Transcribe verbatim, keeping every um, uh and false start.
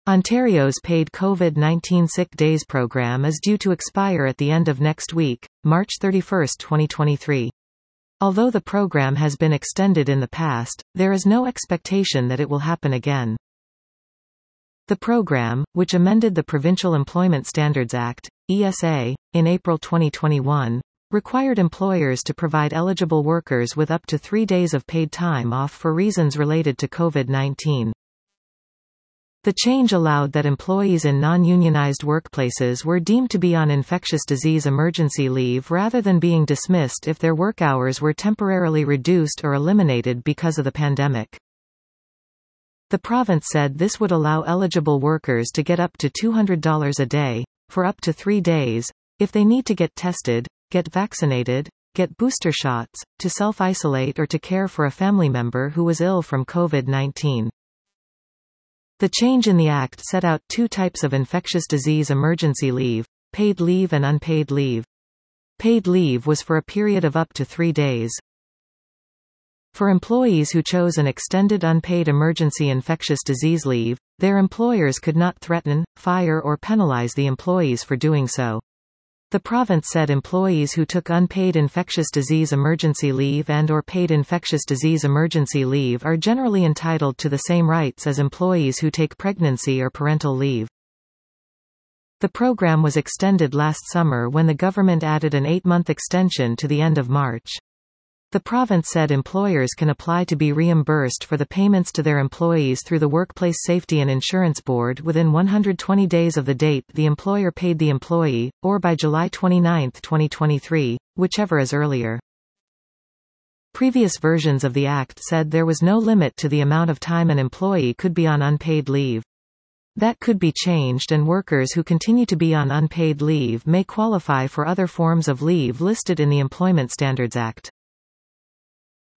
Ontario's paid COVID nineteen sick days program is due to expire at the end of next week, March thirty-first, twenty twenty-three. Although the program has been extended in the past, there is no expectation that it will happen again. The program, which amended the Provincial Employment Standards Act, E S A, in April twenty twenty-one, required employers to provide eligible workers with up to three days of paid time off for reasons related to COVID nineteen. The change allowed that employees in non-unionized workplaces were deemed to be on infectious disease emergency leave rather than being dismissed if their work hours were temporarily reduced or eliminated because of the pandemic. The province said this would allow eligible workers to get up to two hundred dollars a day, for up to three days, if they need to get tested, get vaccinated, get booster shots, to self-isolate or to care for a family member who was ill from COVID nineteen. The change in the Act set out two types of infectious disease emergency leave: paid leave and unpaid leave. Paid leave was for a period of up to three days. For employees who chose an extended unpaid emergency infectious disease leave, their employers could not threaten, fire or penalize the employees for doing so. The province said employees who took unpaid infectious disease emergency leave and or paid infectious disease emergency leave are generally entitled to the same rights as employees who take pregnancy or parental leave. The program was extended last summer when the government added an eight-month extension to the end of March. The province said employers can apply to be reimbursed for the payments to their employees through the Workplace Safety and Insurance Board within one hundred twenty days of the date the employer paid the employee, or by July twenty-ninth, twenty twenty-three, whichever is earlier. Previous versions of the Act said there was no limit to the amount of time an employee could be on unpaid leave. That could be changed, and workers who continue to be on unpaid leave may qualify for other forms of leave listed in the Employment Standards Act.